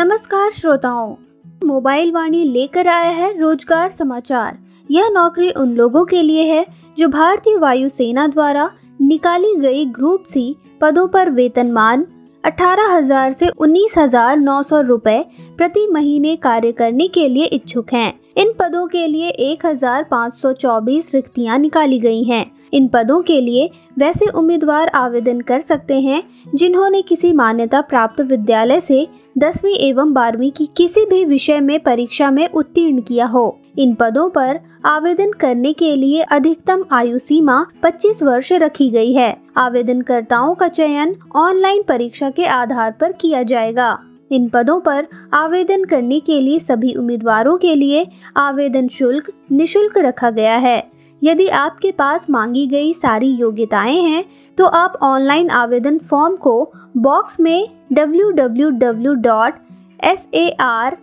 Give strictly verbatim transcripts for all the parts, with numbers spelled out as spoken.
नमस्कार श्रोताओं, मोबाइल वाणी लेकर आया है रोजगार समाचार। यह नौकरी उन लोगों के लिए है जो भारतीय वायुसेना द्वारा निकाली गई ग्रुप सी पदों पर वेतनमान अठारह हजार से उन्नीस हजार नौ सौ रुपए प्रति महीने कार्य करने के लिए इच्छुक हैं। इन पदों के लिए एक हजार पाँच सौ चौबीस रिक्तियां निकाली गई हैं। इन पदों के लिए वैसे उम्मीदवार आवेदन कर सकते हैं जिन्होंने किसी मान्यता प्राप्त विद्यालय से दसवीं एवं बारहवीं की किसी भी विषय में परीक्षा में उत्तीर्ण किया हो। इन पदों पर आवेदन करने के लिए अधिकतम आयु सीमा पच्चीस वर्ष रखी गई है। आवेदनकर्ताओं का चयन ऑनलाइन परीक्षा के आधार पर किया जाएगा। इन पदों पर आवेदन करने के लिए सभी उम्मीदवारों के लिए आवेदन शुल्क निःशुल्क रखा गया है। यदि आपके पास मांगी गई सारी योग्यताएं हैं तो आप ऑनलाइन आवेदन फॉर्म को बॉक्स में डब्ल्यू डब्ल्यू डब्ल्यू डॉट सार्किएम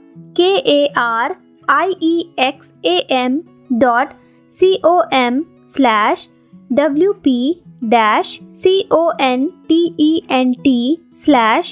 dot com slash WP dash content slash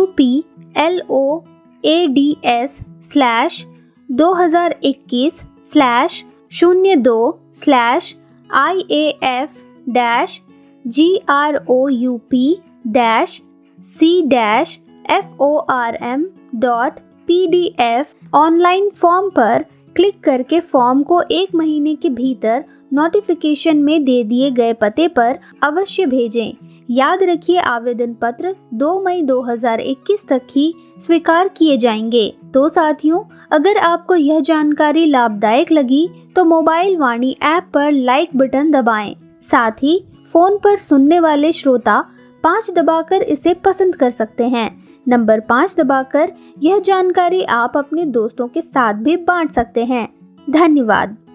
UPLOADS slash दो हजार इक्कीस स्लैश शून्य दो slash I A F dash G R O U P dash C dash F O R M dot P D F online form पर click करके form को एक महीने के भीतर नोटिफिकेशन में दे दिए गए पते पर अवश्य भेजें। याद रखिए, आवेदन पत्र दो मई दो हजार इक्कीस तक ही स्वीकार किए जाएंगे। तो साथियों, अगर आपको यह जानकारी लाभदायक लगी तो मोबाइल वाणी ऐप पर लाइक बटन दबाएं। साथ ही फोन पर सुनने वाले श्रोता पाँच दबाकर इसे पसंद कर सकते हैं। नंबर पाँच दबाकर यह जानकारी आप अपने दोस्तों के साथ भी बांट सकते हैं। धन्यवाद।